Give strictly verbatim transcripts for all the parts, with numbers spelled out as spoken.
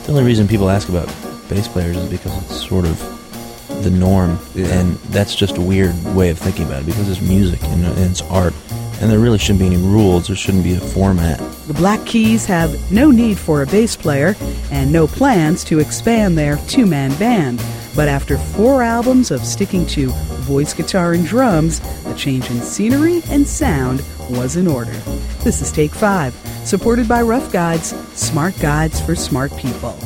The only reason people ask about bass players is because it's sort of the norm, yeah. and that's just a weird way of thinking about it, because it's music and, and it's art, and there really shouldn't be any rules, there shouldn't be a format. The Black Keys have no need for a bass player and no plans to expand their two-man band. But after four albums of sticking to voice, guitar, and drums, the change in scenery and sound was in order. This is Take Five, supported by Rough Guides, smart guides for smart people.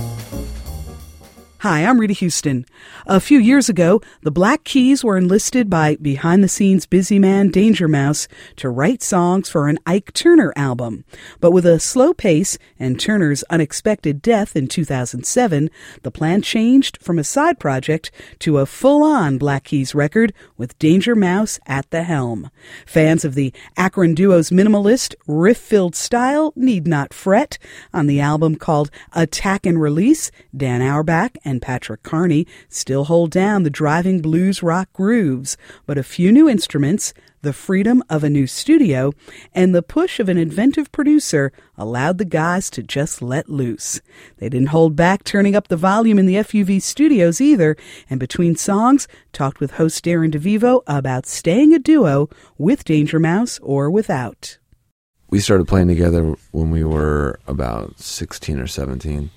Hi, I'm Rita Houston. A few years ago, the Black Keys were enlisted by behind-the-scenes busy man Danger Mouse to write songs for an Ike Turner album. But with a slow pace and Turner's unexpected death in two thousand seven, the plan changed from a side project to a full-on Black Keys record with Danger Mouse at the helm. Fans of the Akron duo's minimalist, riff-filled style need not fret. On the album called Attack and Release, Dan Auerbach and Patrick Carney still hold down the driving blues rock grooves, but a few new instruments, the freedom of a new studio, and the push of an inventive producer allowed the guys to just let loose. They didn't hold back turning up the volume in the F U V studios either, and between songs talked with host Darren DeVivo about staying a duo with Danger Mouse or without. We started playing together when we were about sixteen or seventeen.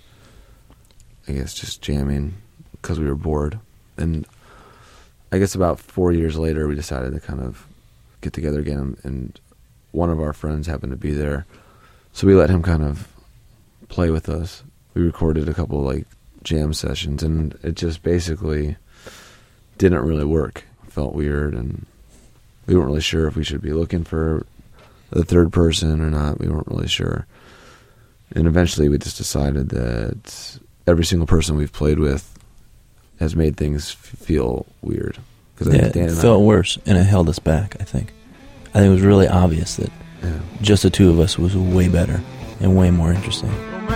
I guess just jamming because we were bored. And I guess about four years later, we decided to kind of get together again, and one of our friends happened to be there. So we let him kind of play with us. We recorded a couple like jam sessions, and it just basically didn't really work. It felt weird, and we weren't really sure if we should be looking for the third person or not. We weren't really sure. And eventually we just decided that every single person we've played with has made things feel weird. Cause yeah, it felt I, worse, and it held us back, I think. I think it was really obvious that yeah. just the two of us was way better and way more interesting.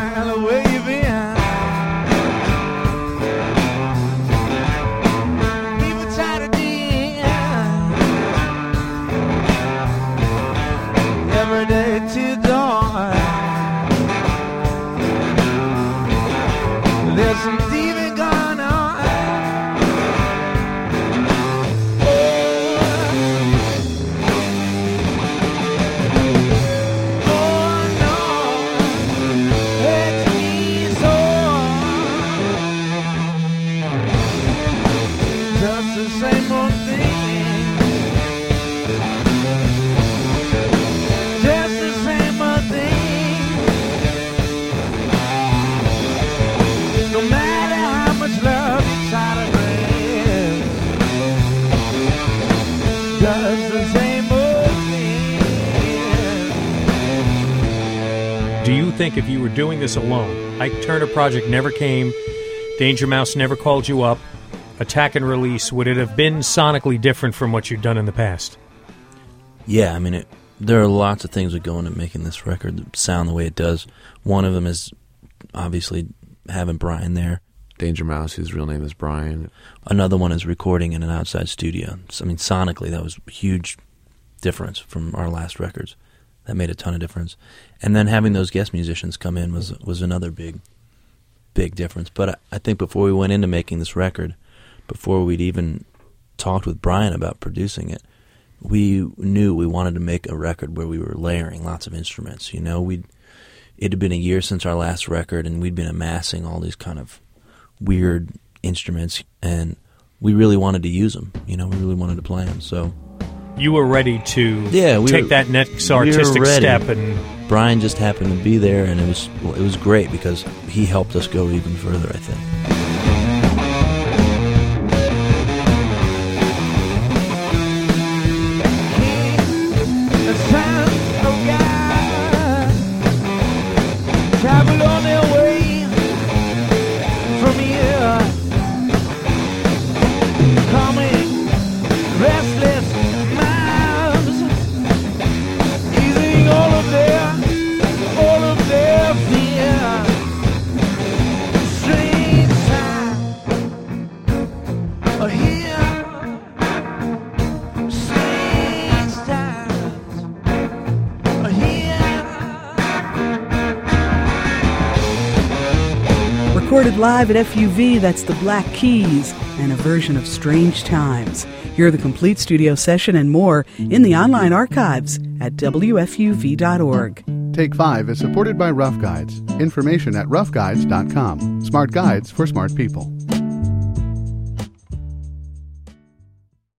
Do you think if you were doing this alone, Ike Turner Project never came, Danger Mouse never called you up, Attack and Release, would it have been sonically different from what you've done in the past? Yeah, I mean, it, there are lots of things that go into making this record sound the way it does. One of them is obviously having Brian there. Danger Mouse, whose real name is Brian. Another one is recording in an outside studio. So, I mean, sonically, that was a huge difference from our last records. That made a ton of difference. And then having those guest musicians come in was was another big, big difference. But I, I think before we went into making this record, before we'd even talked with Brian about producing it, we knew we wanted to make a record where we were layering lots of instruments. You know, we'd it had been a year since our last record, and we'd been amassing all these kind of weird instruments, and we really wanted to use them. You know, we really wanted to play them. So you were ready to yeah, we take were, that next artistic we step, and Brian just happened to be there, and it was it was great because he helped us go even further, I think. Recorded live at F U V, that's the Black Keys and a version of Strange Times. Hear the complete studio session and more in the online archives at W F U V dot org. Take five is supported by Rough Guides. Information at rough guides dot com. Smart guides for smart people.